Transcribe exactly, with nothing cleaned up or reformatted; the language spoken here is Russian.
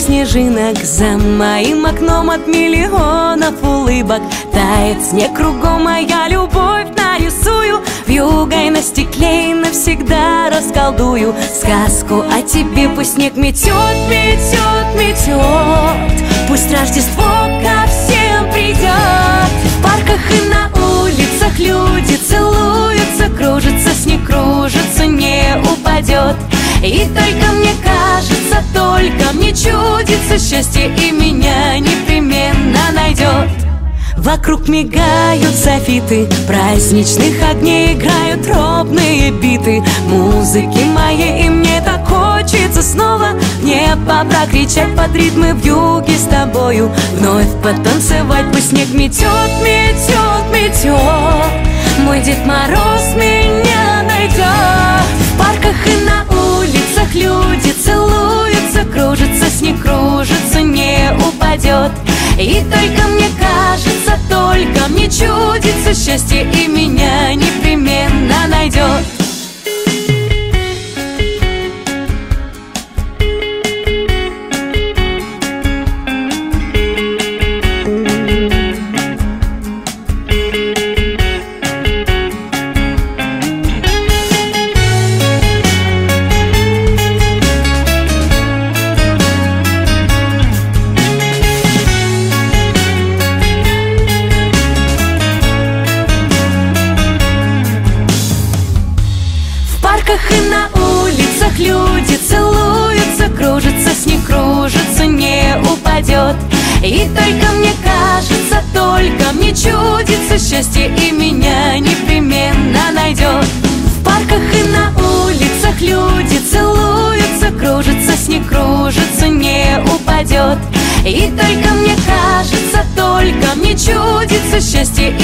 снежинок, за моим окном от миллионов улыбок тает снег кругом, а я любовь нарисую вьюгой на стекле и навсегда расколдую сказку о тебе. Пусть снег метет, метет, метет, пусть Рождество ко всем придет. В парках и на улицах люди целуются, кружится снег, кружится, не упадет. И только мне кажется, только мне чудится, счастье и меня непременно найдет. Вокруг мигают софиты, праздничных огней играют робные биты музыки моей, и мне так хочется снова в небо прокричать под ритмы вьюги с тобою, вновь потанцевать. Пусть снег метет, метет, метет, мой Дед Мороз меня найдет. В парках и на улицах люди целуются, кружится снег, кружится, не упадет. И только мне кажется, только мне чудится, счастье и меня непременно найдет. И на улицах люди целуются, кружится снег, кружится, не упадет. И только мне кажется, только мне чудится, счастье и меня непременно найдет. В парках и на улицах люди целуются, кружится снег, кружится, не упадет. И только мне кажется, только мне чудится, счастье